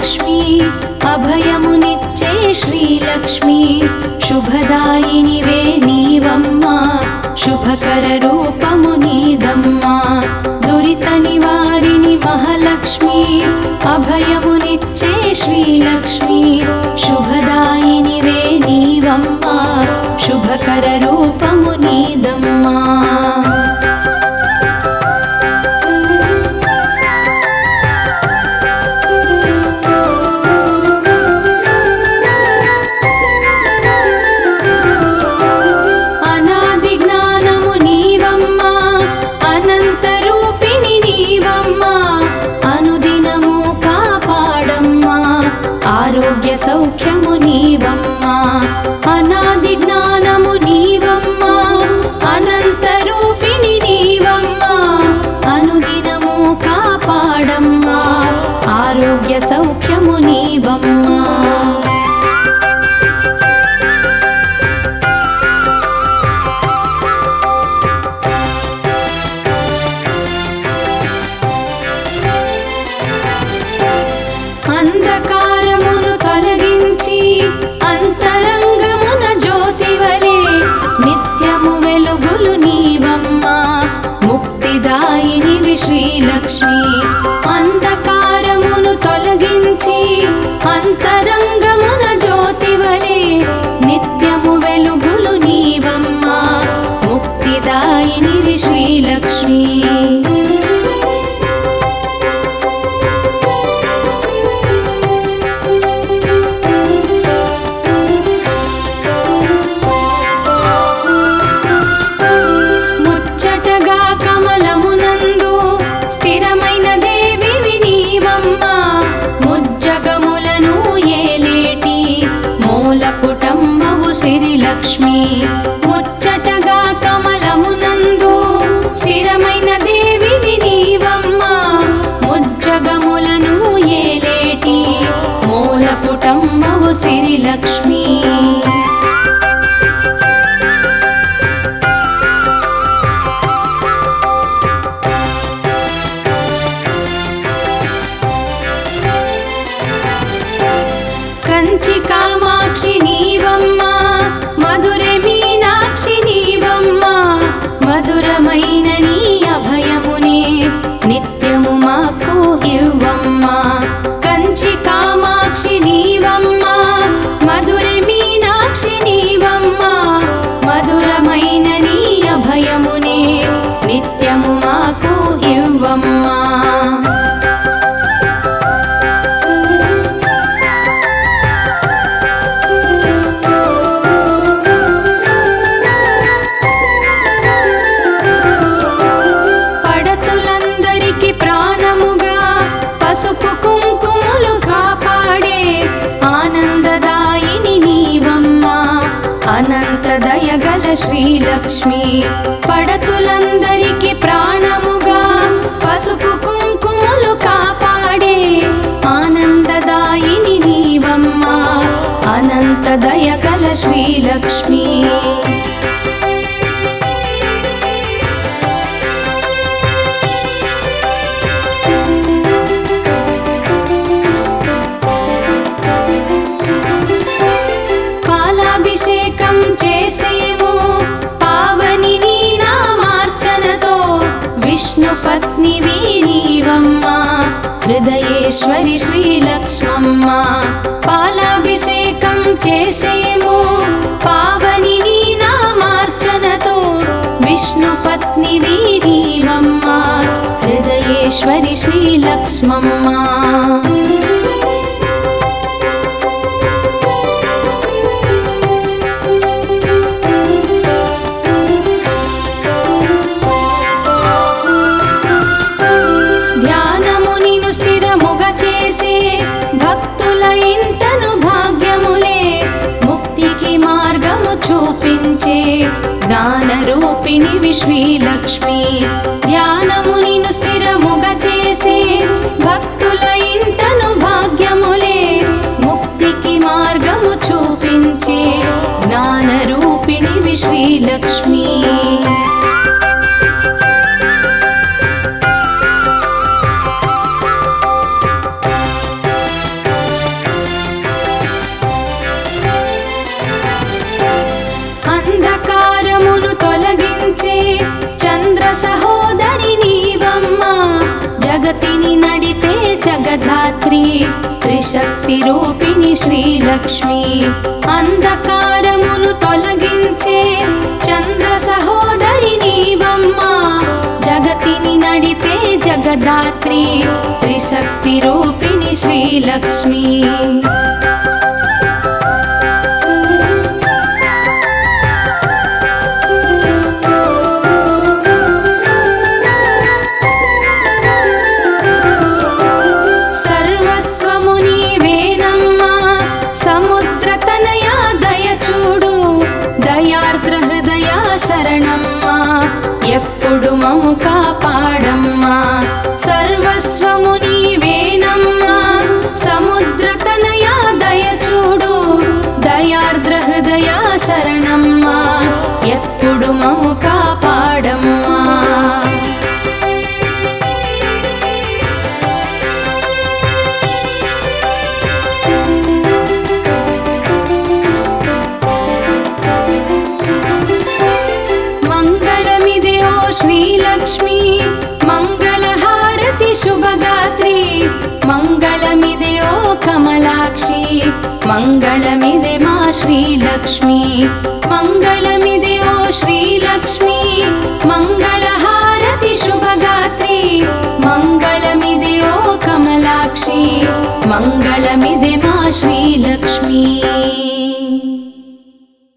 శ్రీలక్ష్మి అభయమునిచ్చే శ్రీలక్ష్మి శుభదాయినివే నీవమ్మా శుభకర రూపము నీదమ్మా దురిత నివారిణి మహాలక్ష్మి అభయమునిచ్చే శ్రీలక్ష్మి శుభదాయినివే నీవమ్మా శుభకర రూపము నీదమ్మా ఆరోగ్య సౌఖ్యము నీవమ్మా అనాది జ్ఞానము నీవమ్మా అనంత రూపిణి నీవమ్మా అనుదినము కాపాడమ్మా ఆరోగ్య సౌఖ్యము నీవమ్మా అంధకారమును తొలగించి అంతరంగమున జ్యోతివలే నిత్యము వెలుగులు నీవమ్మా ముక్తిదాయినివి శ్రీలక్ష్మి అంధకారమును తొలగించి అంతరంగమున జ్యోతివలే నిత్యము వెలుగులు నీవమ్మా ముక్తిదాయినివి శ్రీలక్ష్మి సిరిలక్ష్మి ముచ్చటగా కమలమునందు స్థిరమైన దేవివి నీవమ్మా ముజ్జగములను ఏలేటి మూలపుటమ్మవు సిరిలక్ష్మి కంచి కామాక్షి నీవమ్మా మధురే మీనాక్షి నీవమ్మా మధురమైన నీ అభయమునే నిత్యము మాకు ఇవ్వమ్మా కంచి కామాక్షి నీవమ్మా మధురే మీనాక్షి నీవమ్మా మధురమైన నీ అభయమునే నిత్యము మాకు ఇవ్వమ్మా ప్రాణముగా పసుపు కుంకుమలు కాపాడే ఆనందదాయిని నీవమ్మా అనంత దయగల శ్రీలక్ష్మి పడతులందరికి ప్రాణముగా పసుపు కుంకుమలు కాపాడే ఆనందదాయిని నీవమ్మా అనంత దయగల శ్రీలక్ష్మి అభిషేకం చేసేమో పావని నీ నామార్చనతో విష్ణు పత్నివి నీవమ్మా హృదయేశ్వరి శ్రీలక్ష్మమ్మా పాలాభిషేకం చేసేమో పావని నీ నామార్చనతో విష్ణు పత్నివి నీవమ్మా హృదయేశ్వరి శ్రీలక్ష్మమ్మా భక్తుల ఇంటను భాగ్యములే ముక్తికి మార్గము చూపించే జ్ఞానరూపిణివి శ్రీలక్ష్మి ధ్యానము నిను స్థిరముగా చేసే భక్తుల ఇంటను భాగ్యములే ముక్తికి మార్గము చూపించే జ్ఞానరూపిణివి శ్రీలక్ష్మి జగతిని నడిపే జగధాత్రి త్రిశక్తి రూపిణి శ్రీలక్ష్మి అంధకారమును తొలగించే చంద్ర సహోదరి నీవమ్మ జగతిని నడిపే జగధాత్రి త్రిశక్తి రూపిణి శ్రీలక్ష్మి శరణమ్మా ఎప్పుడు మము కాపాడమ్మా సర్వస్వము నీవేనమ్మా సముద్ర తనయ దయ చూడు దయార్ద్ర హృదయ శరణమ్మా ఎప్పుడు మము కాపాడమ్మా శ్రీలక్ష్మి మంగళహారతి శుభగాత్రి మంగళమిదే ఓ కమలాక్షి మంగళమిదే మా శ్రీలక్ష్మి మంగళమిదే ఓ శ్రీలక్ష్మి మంగళహారతి శుభగాత్రి మంగళమిదే ఓ కమలాక్షి మంగళమిదే మా శ్రీలక్ష్మి